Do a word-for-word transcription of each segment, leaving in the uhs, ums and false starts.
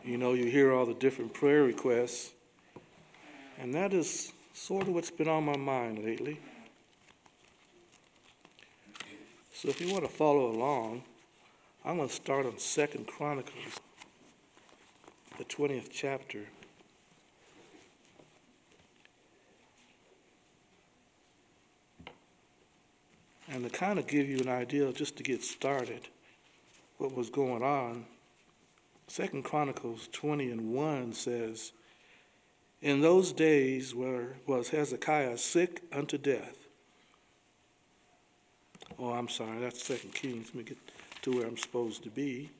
You know, you hear all the different prayer requests, and that is sort of what's been on my mind lately. So if you want to follow along, I'm going to start on Second Chronicles, the twentieth chapter. And to kind of give you an idea, just to get started, what was going on, Second Chronicles twenty and one says, "In those days where was Hezekiah sick unto death." Oh, I'm sorry, that's Second Kings. Let me get to where I'm supposed to be.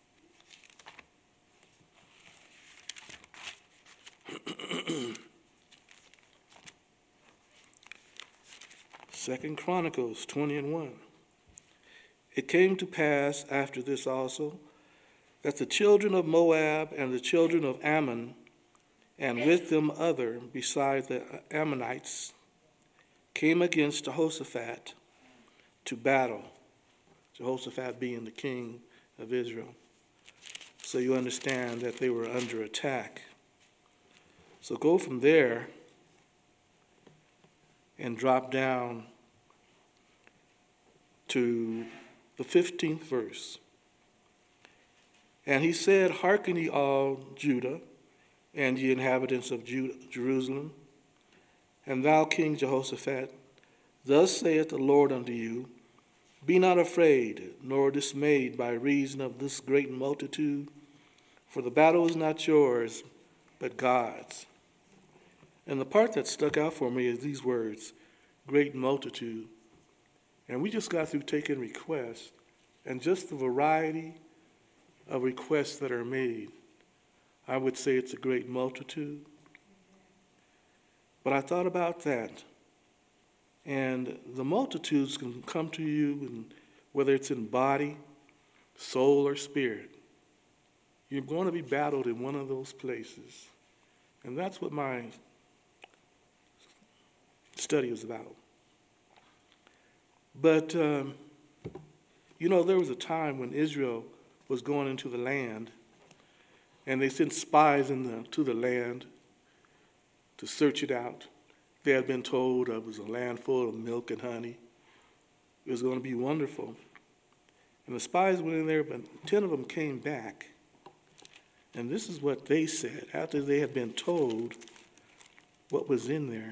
Second Chronicles twenty and one. "It came to pass after this also, that the children of Moab and the children of Ammon, and with them other beside the Ammonites, came against Jehoshaphat to battle." Jehoshaphat being the king of Israel. So you understand that they were under attack. So go from there and drop down to the fifteenth verse. "And he said, Hearken ye all Judah, and ye inhabitants of Judah, Jerusalem, and thou King Jehoshaphat, thus saith the Lord unto you, Be not afraid, nor dismayed by reason of this great multitude, for the battle is not yours, but God's." And the part that stuck out for me is these words, great multitude. And we just got through taking requests, and just the variety of requests that are made, I would say it's a great multitude. But I thought about that. And the multitudes can come to you, and whether it's in body, soul, or spirit. You're going to be battled in one of those places. And that's what my study was about. But, um, you know, there was a time when Israel was going into the land, and they sent spies in the, to the land to search it out. They had been told it was a land full of milk and honey. It was going to be wonderful. And the spies went in there, but ten of them came back. And this is what they said after they had been told what was in there.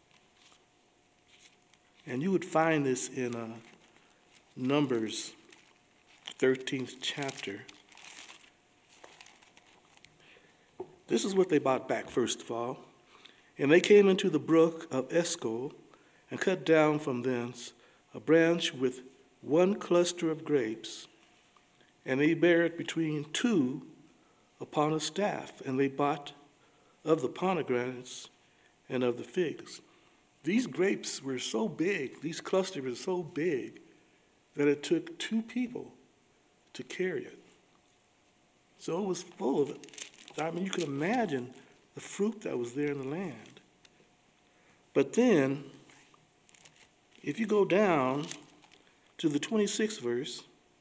And you would find this in uh, Numbers thirteenth chapter. This is what they brought back, first of all. "And they came into the brook of Eshcol, and cut down from thence a branch with one cluster of grapes, and they bare it between two upon a staff, and they bought of the pomegranates and of the figs." These grapes were so big, these clusters were so big, that it took two people to carry it. So it was full of it. I mean, you can imagine the fruit that was there in the land. But then, if you go down to the twenty-sixth verse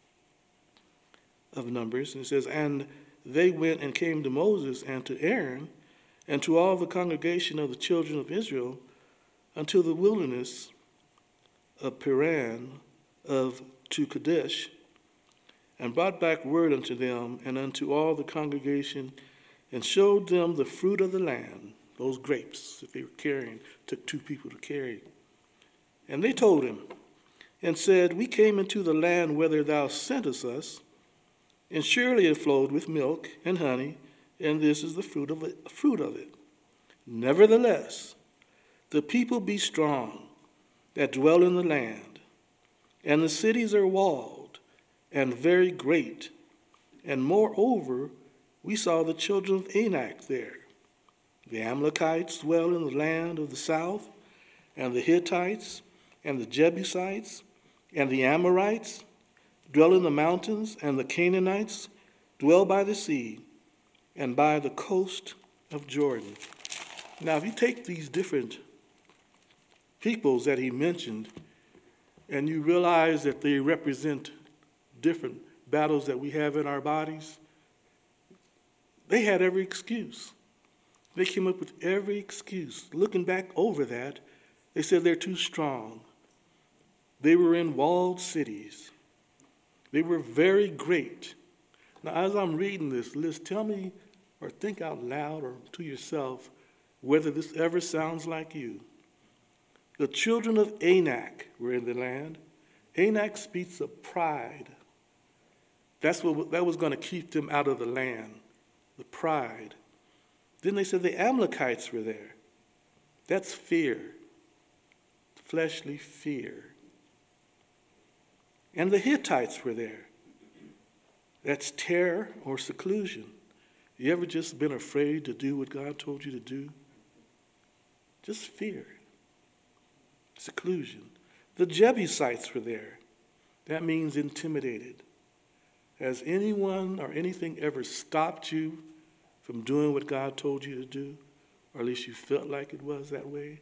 of Numbers, and it says, "And they went and came to Moses and to Aaron and to all the congregation of the children of Israel unto the wilderness of Paran of to Kadesh, and brought back word unto them and unto all the congregation, and showed them the fruit of the land," those grapes that they were carrying, took two people to carry. "And they told him, and said, We came into the land whither thou sentest us, and surely it flowed with milk and honey, and this is the fruit of it. Fruit of it. Nevertheless, the people be strong that dwell in the land, and the cities are walled and very great. And moreover, we saw the children of Anak there. The Amalekites dwell in the land of the south, and the Hittites, and the Jebusites, and the Amorites dwell in the mountains, and the Canaanites dwell by the sea, and by the coast of Jordan." Now, if you take these different peoples that he mentioned, and you realize that they represent different battles that we have in our bodies, They had every excuse. They came up with every excuse. Looking back over that, they said they're too strong. They were in walled cities. They were very great. Now, as I'm reading this list, tell me or think out loud or to yourself whether this ever sounds like you. The children of Anak were in the land. Anak speaks of pride. That's what that was going to keep them out of the land, the pride. Then they said the Amalekites were there. That's fear, fleshly fear. And the Hittites were there. That's terror or seclusion. You ever just been afraid to do what God told you to do? Just fear, seclusion. The Jebusites were there. That means intimidated. Has anyone or anything ever stopped you from doing what God told you to do? Or at least you felt like it was that way?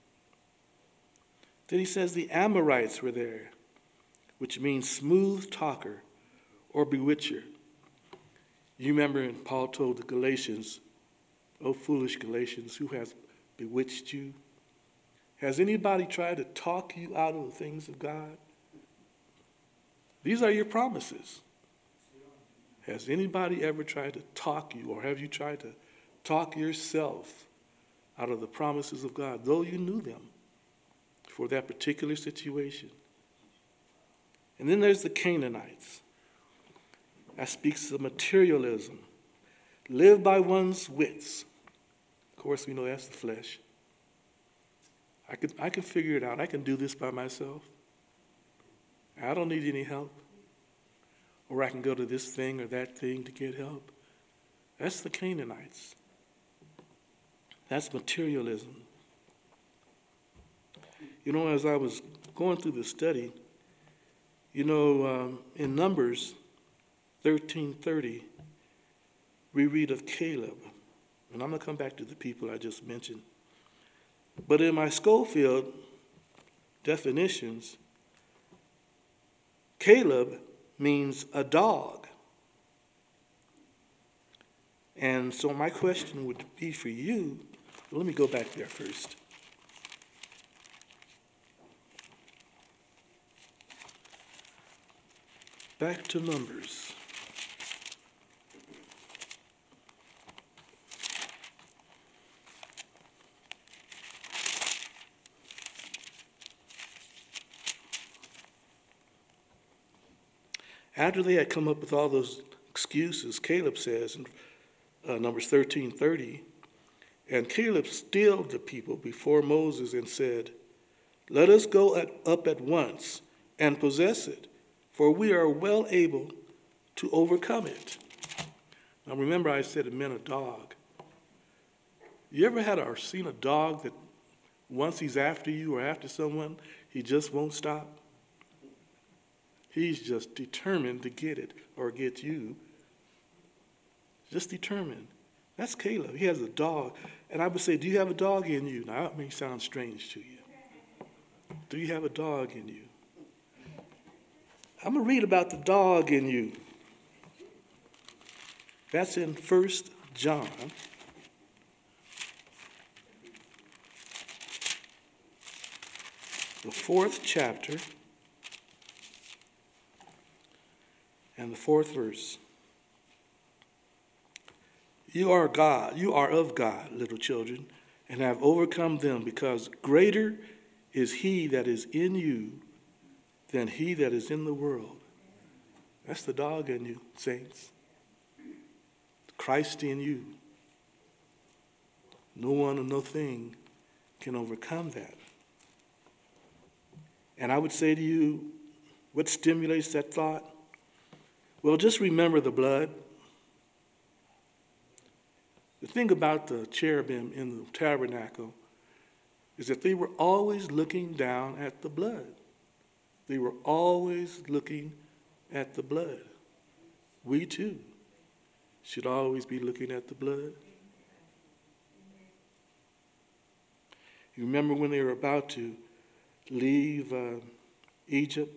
Then he says the Amorites were there, which means smooth talker or bewitcher. You remember when Paul told the Galatians, "O foolish Galatians, who has bewitched you?" Has anybody tried to talk you out of the things of God? These are your promises. Has anybody ever tried to talk you, or have you tried to talk yourself out of the promises of God, though you knew them for that particular situation? And then there's the Canaanites. That speaks of materialism. Live by one's wits. Of course, we know that's the flesh. I can, I can figure it out. I can do this by myself. I don't need any help. Or I can go to this thing or that thing to get help. That's the Canaanites. That's materialism. You know, as I was going through the study, you know, um, in Numbers thirteen thirty, we read of Caleb. And I'm going to come back to the people I just mentioned. But in my Schofield definitions, Caleb means a dog. And so my question would be for you, let me go back there first. Back to Numbers. After they had come up with all those excuses, Caleb says in uh, Numbers thirteen thirty, and Caleb stilled the people before Moses and said, "Let us go at, up at once and possess it, for we are well able to overcome it." Now remember I said it meant a dog. You ever had or seen a dog that once he's after you or after someone, he just won't stop? He's just determined to get it or get you. Just determined. That's Caleb. He has a dog. And I would say, do you have a dog in you? Now, that may sound strange to you. Do you have a dog in you? I'm going to read about the dog in you. That's in First John. The fourth chapter. And the fourth verse. You are God, you are of God, little children, and have overcome them, because greater is he that is in you than he that is in the world. That's the dog in you, saints. Christ in you. No one or no thing can overcome that. And I would say to you, what stimulates that thought? Well, just remember the blood. The thing about the cherubim in the tabernacle is that they were always looking down at the blood. They were always looking at the blood. We too should always be looking at the blood. You remember when they were about to leave uh, Egypt?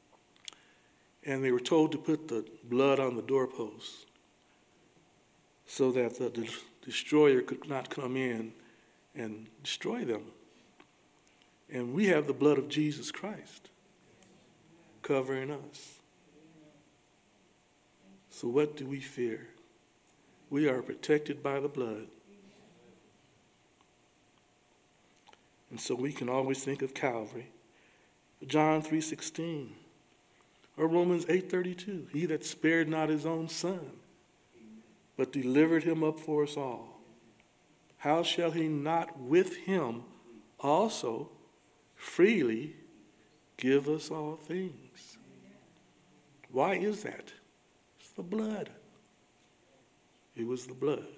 And they were told to put the blood on the doorposts. so that the de- destroyer could not come in and destroy them. And we have the blood of Jesus Christ covering us. So what do we fear? We are protected by the blood. And so we can always think of Calvary. John three sixteen or Romans eight thirty-two. He that spared not his own son, but delivered him up for us all, how shall he not with him also freely give us all things? Why is that? It's the blood. It was the blood.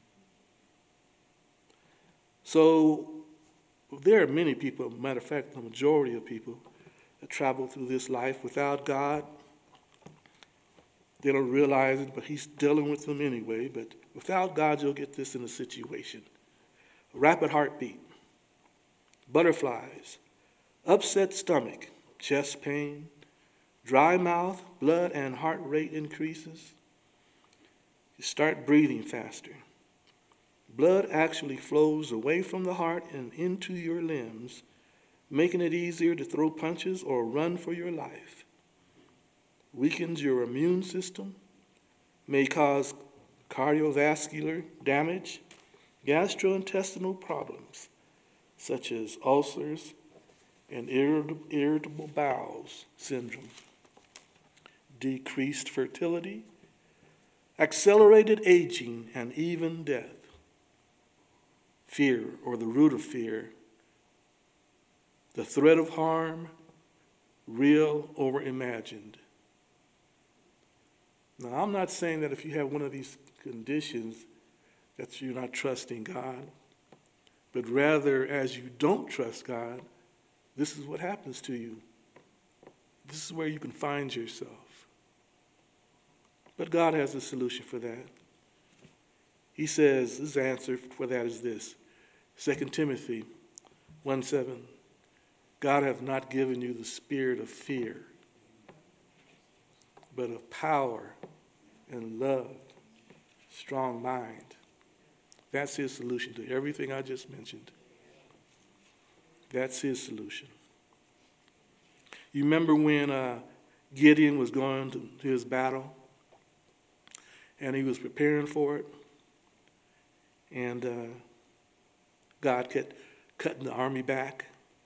So there are many people, matter of fact, the majority of people that travel through this life without God. They don't realize it, but he's dealing with them anyway. But without God, you'll get this in a situation. A rapid heartbeat, butterflies, upset stomach, chest pain, dry mouth, blood and heart rate increases. You start breathing faster. Blood actually flows away from the heart and into your limbs, making it easier to throw punches or run for your life. Weakens your immune system, may cause cardiovascular damage, gastrointestinal problems, such as ulcers and irritable, irritable bowels syndrome, decreased fertility, accelerated aging, and even death. Fear, or the root of fear, the threat of harm, real or imagined. Now, I'm not saying that if you have one of these conditions that you're not trusting God, but rather as you don't trust God, this is what happens to you. This is where you can find yourself. But God has a solution for that. He says his answer for that is this. Second Timothy one seven. God hath not given you the spirit of fear, but of power and love, strong mind. That's his solution to everything I just mentioned. That's his solution. You remember when uh, Gideon was going to his battle and he was preparing for it? And uh, God kept cutting the army back.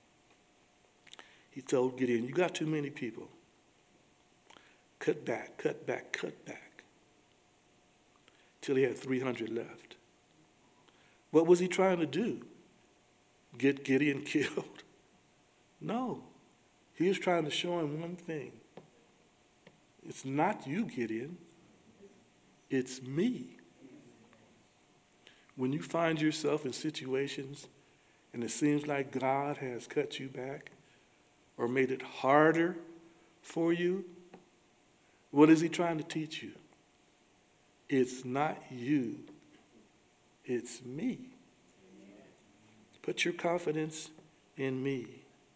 He told Gideon, you got too many people. Cut back, cut back, cut back. Till he had three hundred left. What was he trying to do? Get Gideon killed? No. He was trying to show him one thing. It's not you, Gideon. It's me. When you find yourself in situations and it seems like God has cut you back or made it harder for you, what is he trying to teach you? It's not you. It's me. Put your confidence in me.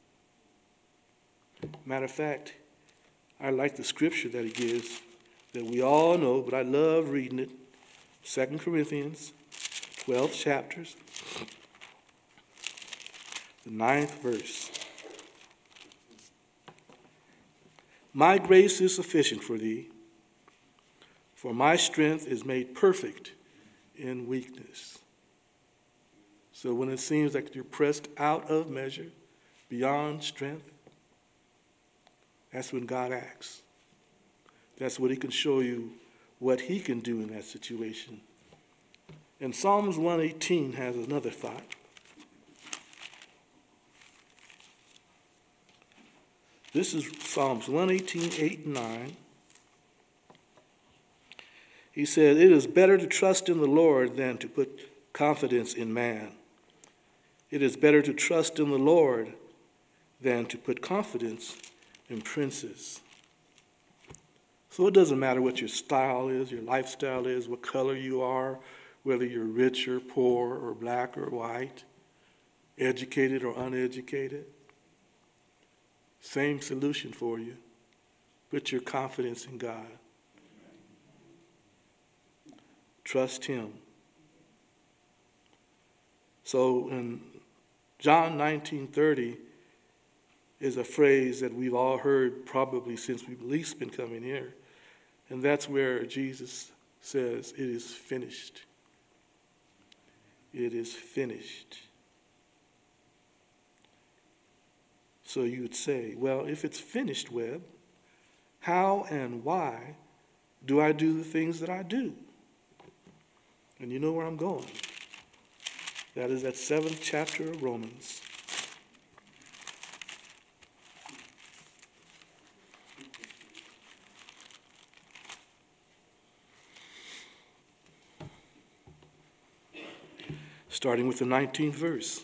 Matter of fact, I like the scripture that he gives that we all know, but I love reading it. Second Corinthians, twelve chapters, the ninth verse. My grace is sufficient for thee, for my strength is made perfect in weakness. So when it seems like you're pressed out of measure, beyond strength, that's when God acts. That's when he can show you what he can do in that situation. And Psalms one eighteen has another thought. This is Psalms one eighteen, eight and nine. He said, it is better to trust in the Lord than to put confidence in man. It is better to trust in the Lord than to put confidence in princes. So it doesn't matter what your style is, your lifestyle is, what color you are, whether you're rich or poor or black or white, educated or uneducated. Same solution for you. Put your confidence in God. Trust him. So in John nineteen thirty is a phrase that we've all heard probably since we've at least been coming here. And that's where Jesus says, it is finished. It is finished. So you would say, well, if it's finished, Webb, how and why do I do the things that I do? And you know where I'm going. That is that seventh chapter of Romans. Starting with the nineteenth verse.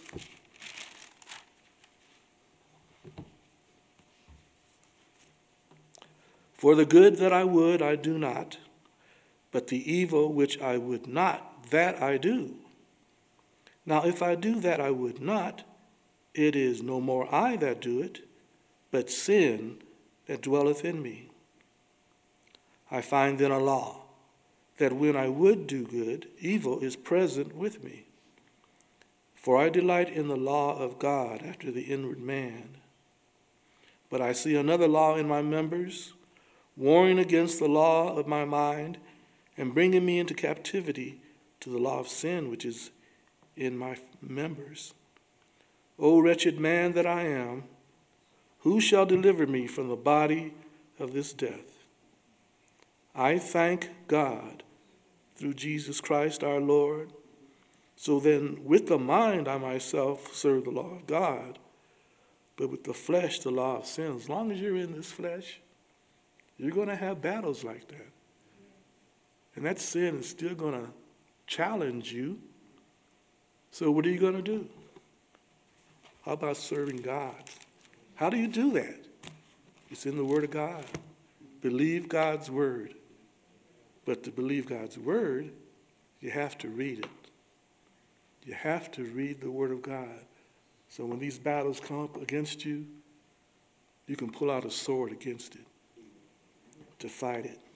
For the good that I would, I do not, but the evil which I would not, that I do. Now if I do that I would not, it is no more I that do it, but sin that dwelleth in me. I find then a law, that when I would do good, evil is present with me. For I delight in the law of God after the inward man. But I see another law in my members, warring against the law of my mind, and bringing me into captivity to the law of sin which is in my members. O wretched man that I am, who shall deliver me from the body of this death? I thank God through Jesus Christ our Lord. So then, with the mind I myself serve the law of God, but with the flesh the law of sin. As long as you're in this flesh, you're going to have battles like that. And that sin is still going to challenge you. So what are you going to do? How about serving God? How do you do that? It's in the Word of God. Believe God's Word. But to believe God's Word, you have to read it. You have to read the Word of God. So when these battles come up against you, you can pull out a sword against it to fight it.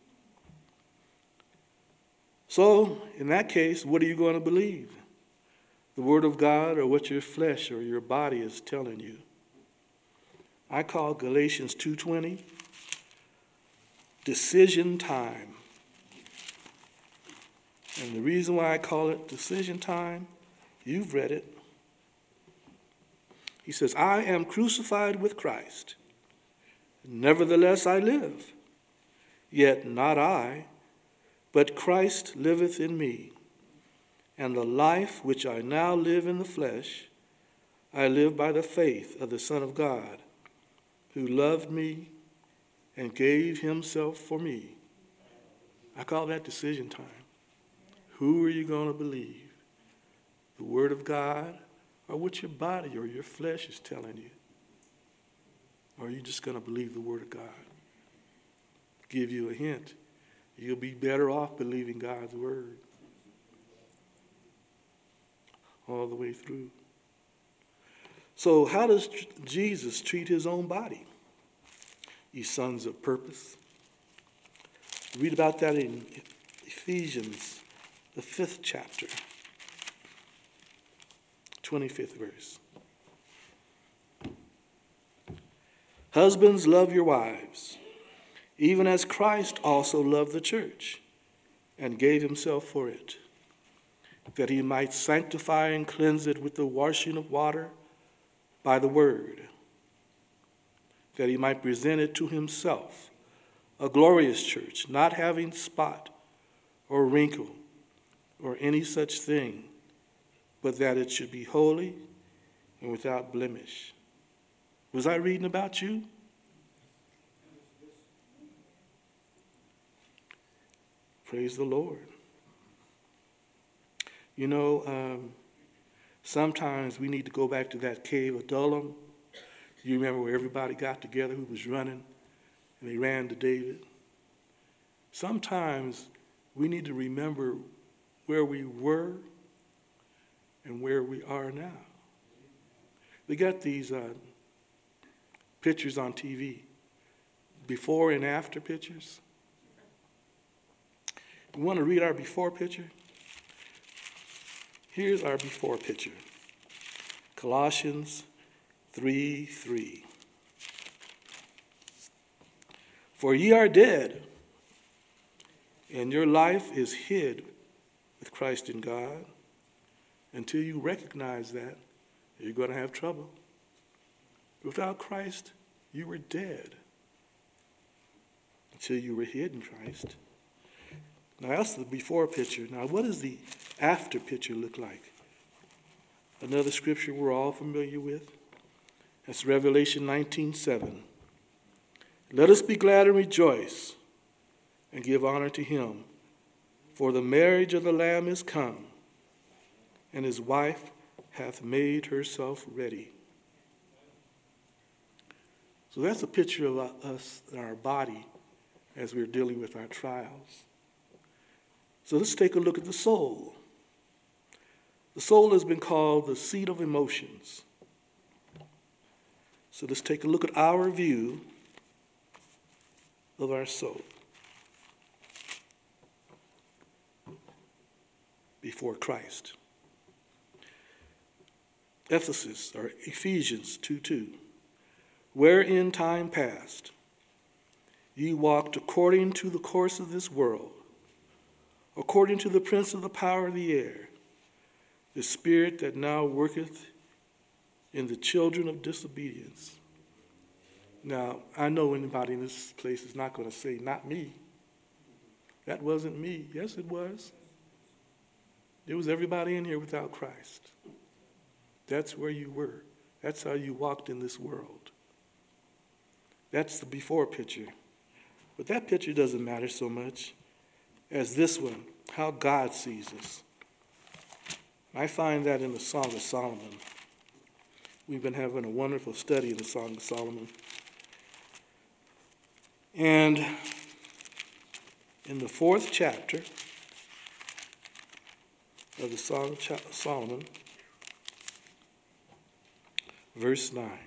So, in that case, what are you going to believe? The Word of God or what your flesh or your body is telling you? I call Galatians two twenty decision time. And the reason why I call it decision time, you've read it. He says, I am crucified with Christ. Nevertheless I live. Yet not I, but Christ liveth in me. And the life which I now live in the flesh, I live by the faith of the Son of God, who loved me and gave himself for me. I call that decision time. Who are you going to believe? The Word of God or what your body or your flesh is telling you? Or are you just going to believe the Word of God? Give you a hint. You'll be better off believing God's Word all the way through. So how does Jesus treat his own body? Ye sons of purpose. Read about that in Ephesians, the fifth chapter, twenty-fifth verse. Husbands, love your wives, even as Christ also loved the church and gave himself for it, that he might sanctify and cleanse it with the washing of water by the word, that he might present it to himself, a glorious church, not having spot or wrinkle or any such thing, but that it should be holy and without blemish. Was I reading about you? Praise the Lord. You know, um, sometimes we need to go back to that cave of Adullam. You remember where everybody got together who was running, and they ran to David. Sometimes we need to remember where we were and where we are now. They got these uh, pictures on T V, before and after pictures. We want to read our before picture? Here's our before picture. Colossians three three. For ye are dead, and your life is hid with Christ in God. Until you recognize that, you're going to have trouble. Without Christ, you were dead until you were hid in Christ. Now that's the before picture. Now what does the after picture look like? Another scripture we're all familiar with. That's Revelation nineteen seven. Let us be glad and rejoice and give honor to him, for the marriage of the Lamb is come, and his wife hath made herself ready. So that's a picture of us and our body as we're dealing with our trials. So let's take a look at the soul. The soul has been called the seat of emotions. So let's take a look at our view of our soul before Christ. Ephesus, or Ephesians two two. Where in time past ye walked according to the course of this world, according to the prince of the power of the air, the spirit that now worketh in the children of disobedience. Now, I know anybody in this place is not going to say, not me. That wasn't me. Yes, it was. It was everybody in here without Christ. That's where you were. That's how you walked in this world. That's the before picture. But that picture doesn't matter so much as this one, how God sees us. I find that in the Song of Solomon. We've been having a wonderful study in the Song of Solomon. And in the fourth chapter of the Song of Solomon, verse nine.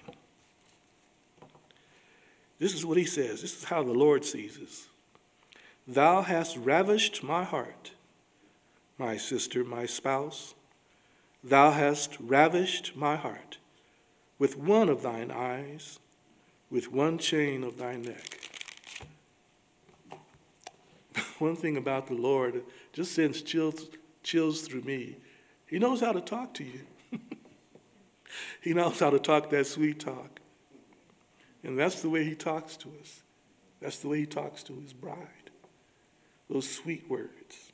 This is what he says. This is how the Lord sees us. Thou hast ravished my heart, my sister, my spouse. Thou hast ravished my heart with one of thine eyes, with one chain of thy neck. One thing about the Lord just sends chills, chills through me. He knows how to talk to you. He knows how to talk that sweet talk. And that's the way he talks to us. That's the way he talks to his bride. Those sweet words.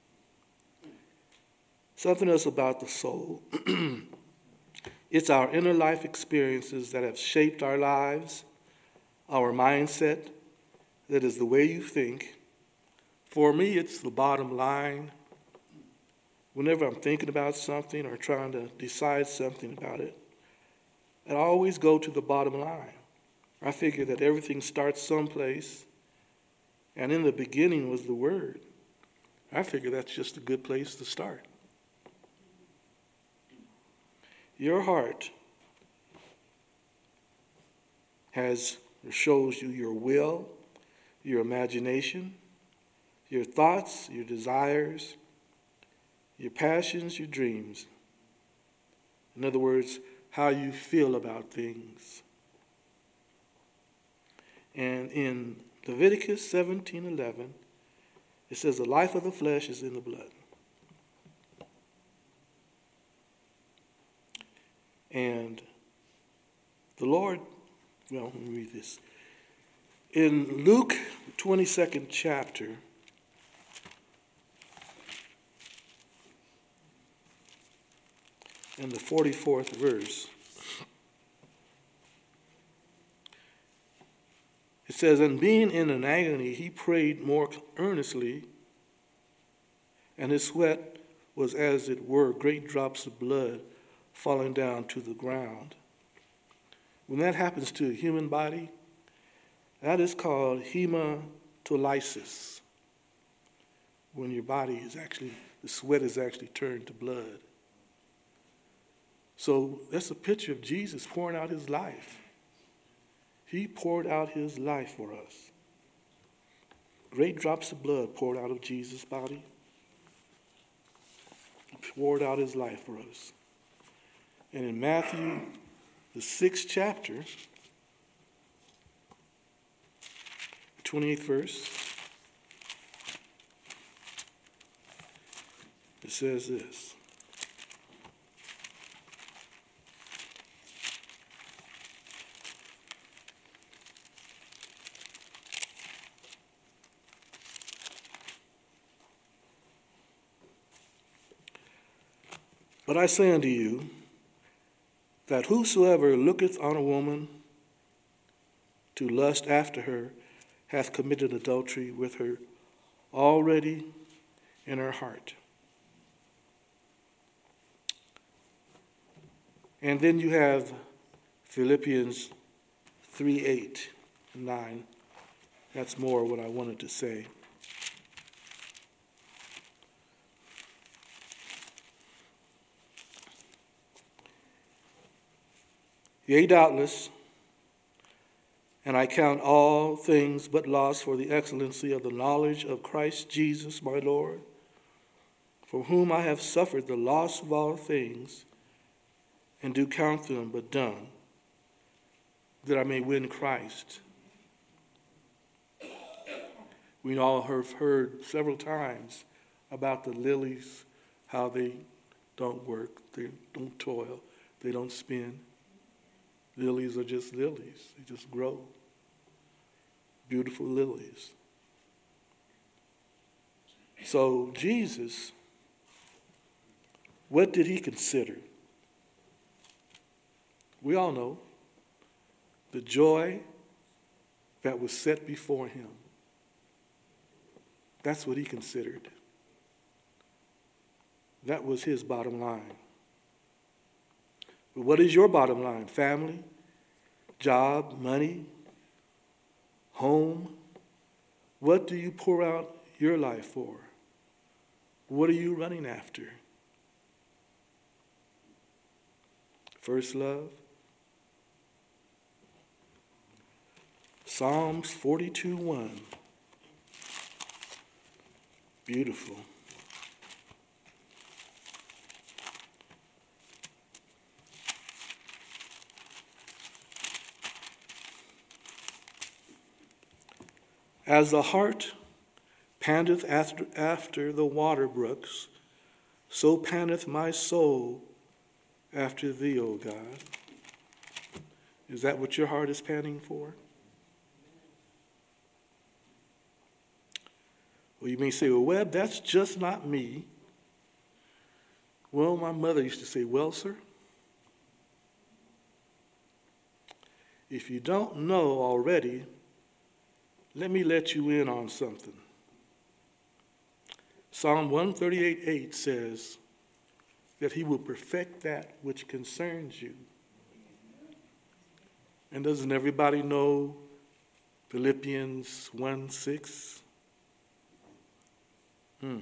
Something else about the soul. It's our inner life experiences that have shaped our lives, our mindset, that is the way you think. For me, it's the bottom line. Whenever I'm thinking about something or trying to decide something about it, I always go to the bottom line. I figure that everything starts someplace, and in the beginning was the Word. I figure that's just a good place to start. Your heart has or shows you your will, your imagination, your thoughts, your desires, your passions, your dreams. In other words, how you feel about things. And in Leviticus seventeen eleven, it says, the life of the flesh is in the blood. And the Lord, well, let me read this. In Luke, twenty-second chapter, and the forty-fourth verse, it says, and being in an agony, he prayed more earnestly, and his sweat was as it were great drops of blood falling down to the ground. When that happens to a human body, that is called hematolysis. When your body is actually, the sweat is actually turned to blood. So that's a picture of Jesus pouring out his life. He poured out his life for us. great drops of blood poured out of Jesus' body, poured out his life for us. And in Matthew, the sixth chapter, twenty-eighth verse, it says this. But I say unto you, that whosoever looketh on a woman to lust after her hath committed adultery with her already in her heart. And then you have Philippians three, eight, and nine. That's more what I wanted to say. Yea, doubtless, and I count all things but loss for the excellency of the knowledge of Christ Jesus my Lord, for whom I have suffered the loss of all things, and do count them but dung, that I may win Christ. We all have heard several times about the lilies, how they don't work, they don't toil, they don't spin. Lilies are just lilies. They just grow. Beautiful lilies. So Jesus, what did he consider? We all know the joy that was set before him. That's what he considered. That was his bottom line. But what is your bottom line? Family, job, money, home? What do you pour out your life for? What are you running after? First love? Psalms forty-two, one. Beautiful. As the hart panteth after, after the water brooks, so panteth my soul after thee, O God. Is that what your heart is panting for? Well, you may say, well, Webb, that's just not me. Well, my mother used to say, well, sir, if you don't know already, let me let you in on something. Psalm one thirty-eight, eight says that he will perfect that which concerns you. And doesn't everybody know Philippians one, six? Hmm.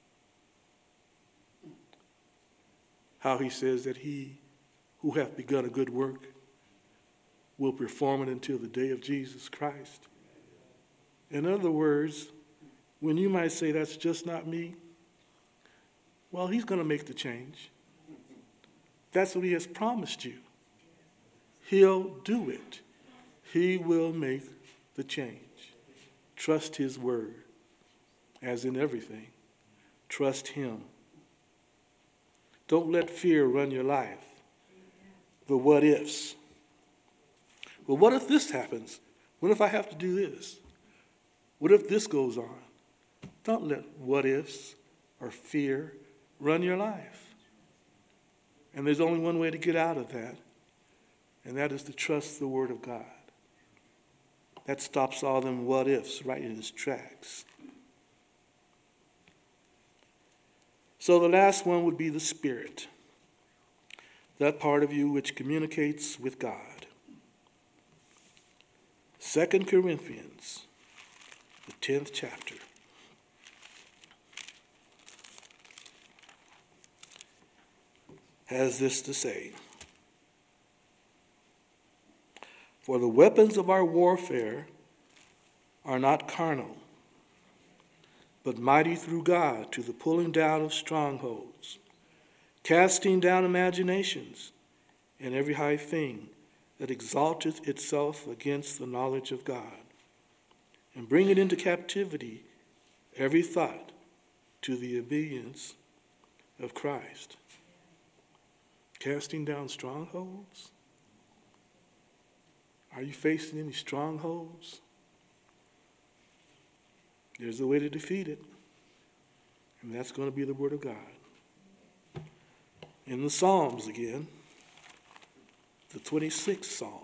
How he says that he who hath begun a good work will perform it until the day of Jesus Christ. In other words, when you might say, that's just not me, well, he's going to make the change. That's what he has promised you. He'll do it. He will make the change. Trust his word, as in everything. Trust him. Don't let fear run your life. The what ifs. Well, what if this happens? What if I have to do this? What if this goes on? Don't let what ifs or fear run your life. And there's only one way to get out of that, and that is to trust the word of God. That stops all them what ifs right in its tracks. So the last one would be the Spirit, that part of you which communicates with God. Second Corinthians, the tenth chapter. Has this to say: For the weapons of our warfare are not carnal, but mighty through God to the pulling down of strongholds, casting down imaginations and every high thing that exalteth itself against the knowledge of God, and bringing into captivity every thought to the obedience of Christ. Casting down strongholds? Are you facing any strongholds? There's a way to defeat it, and that's going to be the Word of God. In the Psalms again, the twenty-sixth Psalm.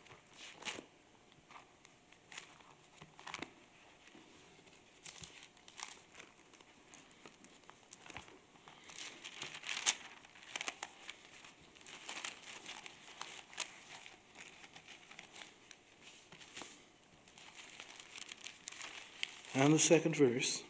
And the second verse.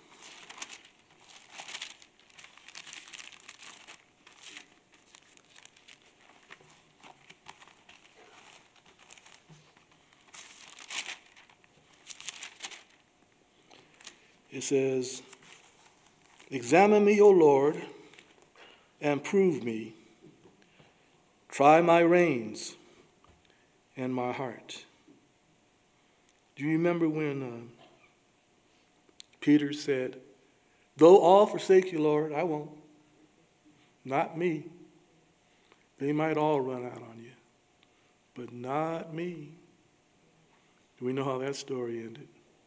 It says, "Examine me, O Lord, and prove me. Try my reins and my heart." Do you remember when uh, Peter said, "Though all forsake you, Lord, I won't. Not me. They might all run out on you, but not me." We know how that story ended.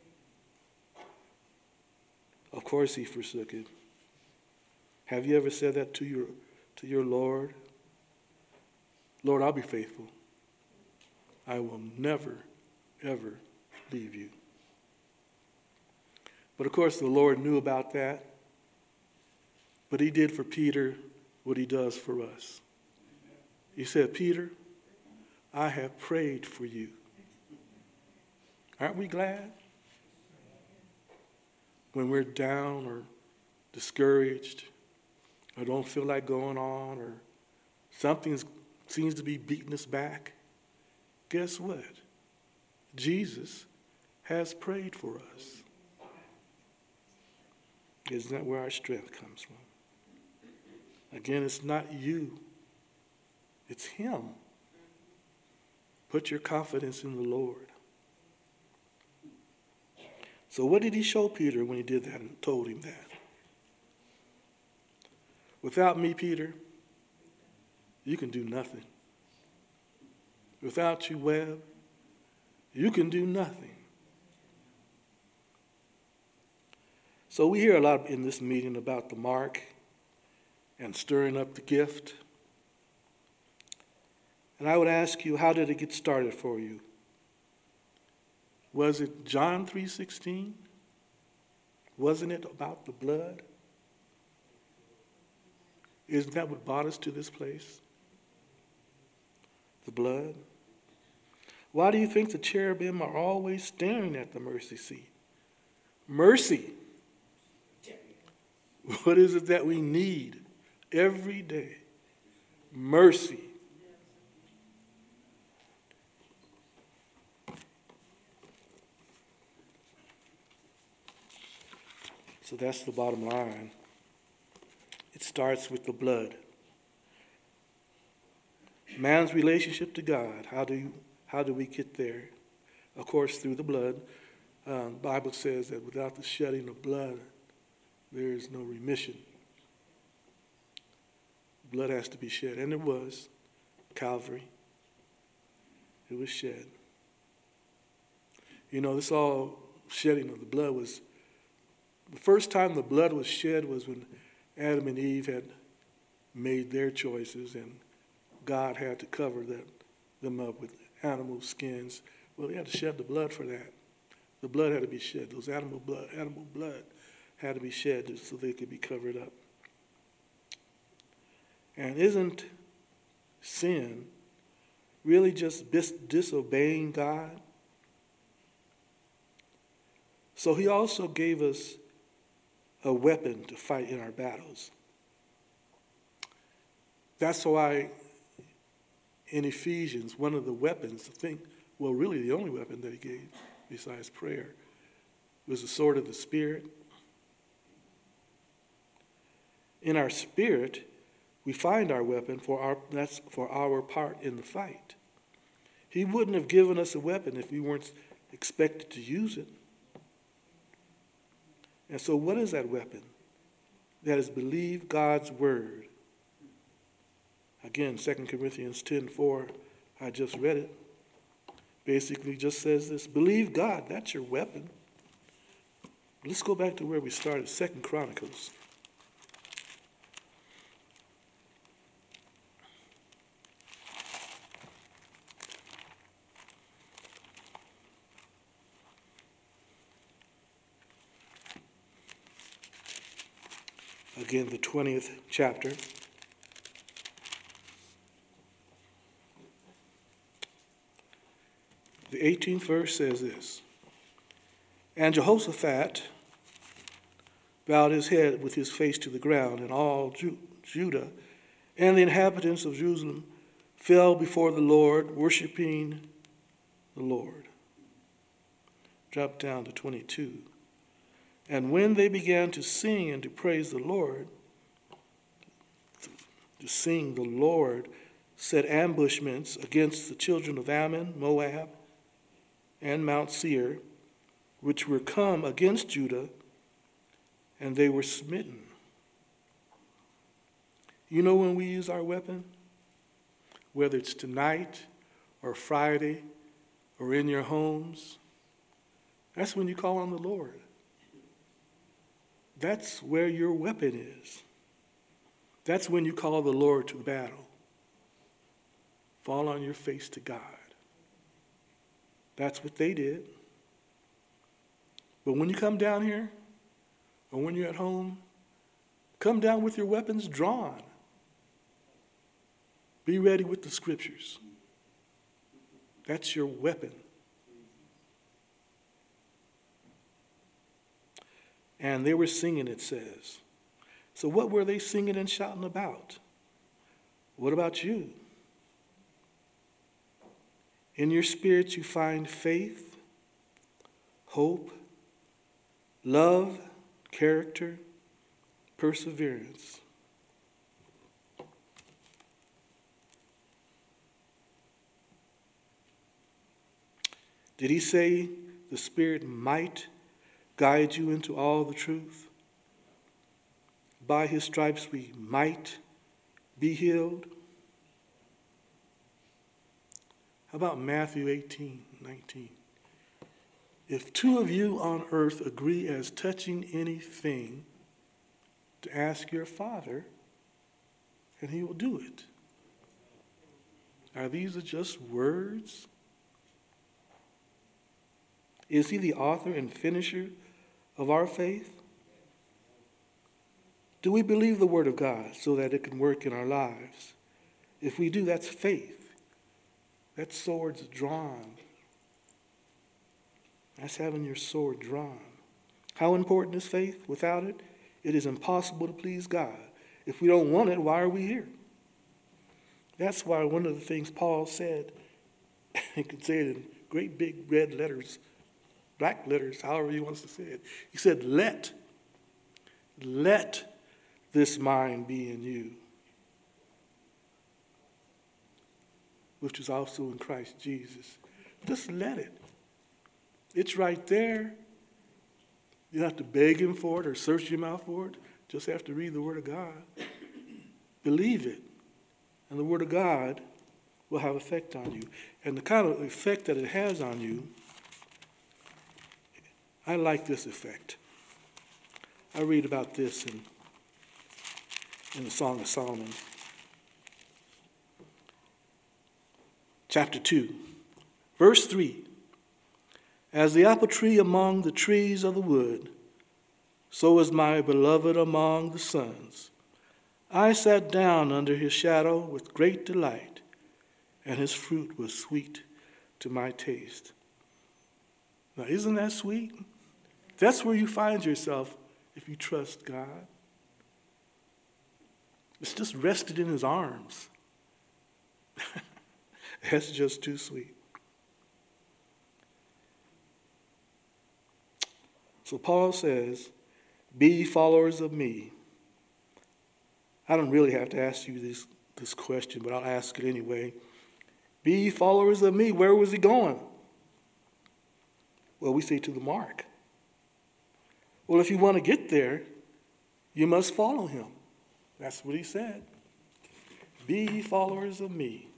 Of course he forsook it. Have you ever said that to your to your Lord? Lord, I'll be faithful. I will never, ever leave you. But of course the Lord knew about that. But he did for Peter what he does for us. He said, "Peter, I have prayed for you." Aren't we glad? When we're down or discouraged or don't feel like going on or something seems to be beating us back, guess what? Jesus has prayed for us. Isn't that where our strength comes from? Again, it's not you. It's him. Put your confidence in the Lord. So what did he show Peter when he did that and told him that? Without me, Peter, you can do nothing. Without you, Webb, you can do nothing. So we hear a lot in this meeting about the mark and stirring up the gift. And I would ask you, how did it get started for you? Was it John three sixteen? Wasn't it about the blood? Isn't that what brought us to this place? The blood? Why do you think the cherubim are always staring at the mercy seat? Mercy. What is it that we need every day? Mercy. So that's the bottom line. It starts with the blood. Man's relationship to God, how do you, how do we get there? Of course, through the blood. Um, the Bible says that without the shedding of blood, there is no remission. Blood has to be shed, and it was. Calvary. It was shed. You know, this all shedding of the blood was, the first time the blood was shed was when Adam and Eve had made their choices and God had to cover that, them up with animal skins. Well, they had to shed the blood for that. The blood had to be shed. Those animal blood, animal blood had to be shed so they could be covered up. And isn't sin really just dis- disobeying God? So he also gave us a weapon to fight in our battles. That's why in Ephesians, one of the weapons, I think, well, really the only weapon that he gave besides prayer was the sword of the Spirit. In our spirit, we find our weapon for our, that's for our part in the fight. He wouldn't have given us a weapon if we weren't expected to use it. And so what is that weapon? That is, believe God's word. Again, Second Corinthians ten four, I just read it. Basically just says this: believe God, that's your weapon. Let's go back to where we started, Second Chronicles. Again, the twentieth chapter. The eighteenth verse says this: And Jehoshaphat bowed his head with his face to the ground, and all Ju- Judah and the inhabitants of Jerusalem fell before the Lord, worshiping the Lord. Drop down to twenty-two. And when they began to sing and to praise the Lord, to sing, the Lord set ambushments against the children of Ammon, Moab, and Mount Seir, which were come against Judah, and they were smitten. You know when we use our weapon? Whether it's tonight or Friday or in your homes, that's when you call on the Lord. That's where your weapon is. That's when you call the Lord to the battle. Fall on your face to God. That's what they did. But when you come down here, or when you're at home, come down with your weapons drawn. Be ready with the scriptures. That's your weapon. And they were singing, it says. So what were they singing and shouting about? What about you? In your spirit you find faith, hope, love, character, perseverance. Did he say the Spirit might guide you into all the truth? By his stripes we might be healed. How about Matthew eighteen nineteen? If two of you on earth agree as touching anything, to ask your Father, and he will do it. Are these just words? Is he the author and finisher of our faith? Do we believe the word of God so that it can work in our lives? If we do, that's faith. That's swords drawn. That's having your sword drawn. How important is faith? Without it, it is impossible to please God. If we don't want it, why are we here? That's why one of the things Paul said, you can say it in great big red letters, black letters, however he wants to say it. He said, let, let this mind be in you, which is also in Christ Jesus. Just let it. It's right there. You don't have to beg him for it or search your mouth for it. Just have to read the Word of God. Believe it. And the Word of God will have effect on you. And the kind of effect that it has on you, I like this effect. I read about this in, in the Song of Solomon. Chapter two, verse three. As the apple tree among the trees of the wood, so is my beloved among the sons. I sat down under his shadow with great delight, and his fruit was sweet to my taste. Now, isn't that sweet? That's where you find yourself if you trust God. It's just rested in his arms. That's just too sweet. So Paul says, be followers of me I don't really have to ask you this, this question, but I'll ask it anyway. Be ye followers of me. Where was he going? Well, we say to the mark. Well, if you want to get there, you must follow him. That's what he said. Be ye followers of me.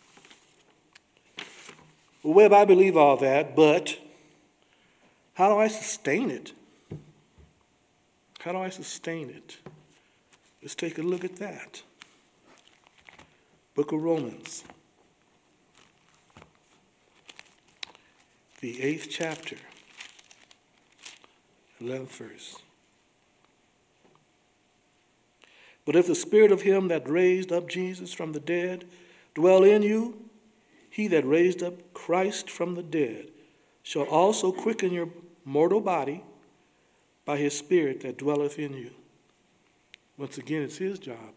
Well, Webb, I believe all that, but how do I sustain it? How do I sustain it? Let's take a look at that. Book of Romans, the eighth chapter, eleventh verse. But if the spirit of him that raised up Jesus from the dead dwell in you, he that raised up Christ from the dead shall also quicken your mortal body by his spirit that dwelleth in you. Once again, it's his job.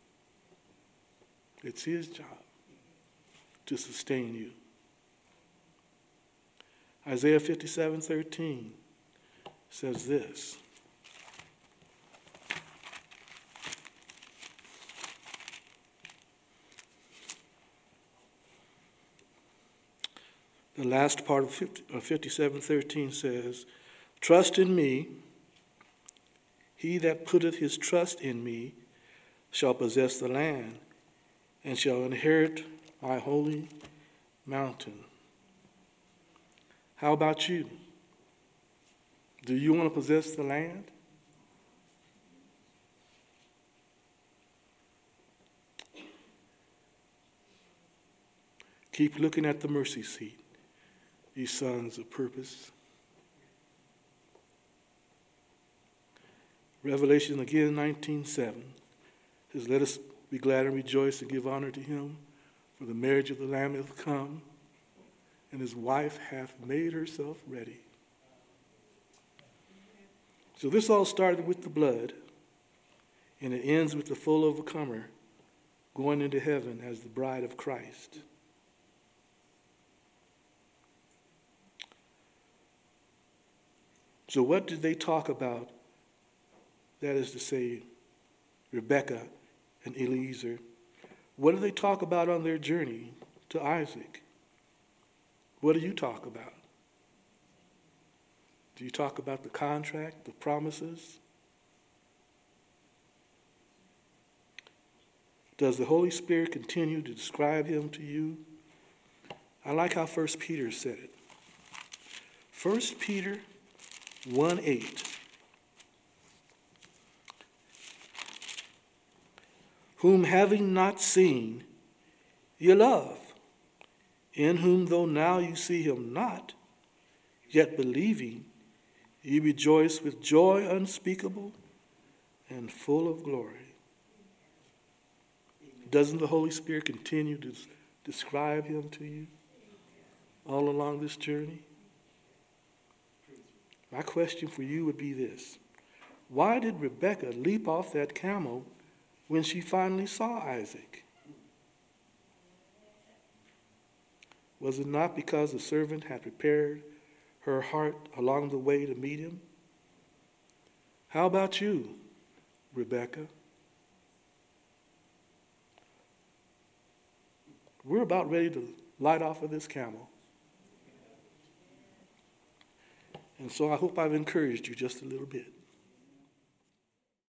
It's his job to sustain you. Isaiah fifty-seven thirteen says this. The last part of fifty-seven thirteen says, trust in me. He that putteth his trust in me shall possess the land and shall inherit my holy mountain. How about you? Do you want to possess the land? Keep looking at the mercy seat, ye sons of purpose. Revelation again, nineteen seven, says, let us be glad and rejoice and give honor to him, for the marriage of the Lamb hath come, and his wife hath made herself ready. So this all started with the blood, and it ends with the full overcomer going into heaven as the bride of Christ. So what did they talk about? That is to say, Rebekah and Eliezer. What did they talk about on their journey to Isaac? What do you talk about? Do you talk about the contract, the promises? Does the Holy Spirit continue to describe him to you? I like how First Peter said it. First Peter one eight. Whom having not seen, ye love, in whom though now you see him not, yet believing, ye rejoice with joy unspeakable and full of glory. Doesn't the Holy Spirit continue to describe him to you all along this journey? My question for you would be this. Why did Rebekah leap off that camel when she finally saw Isaac? Was it not because the servant had prepared her heart along the way to meet him? How about you, Rebekah? We're about ready to light off of this camel. And so I hope I've encouraged you just a little bit.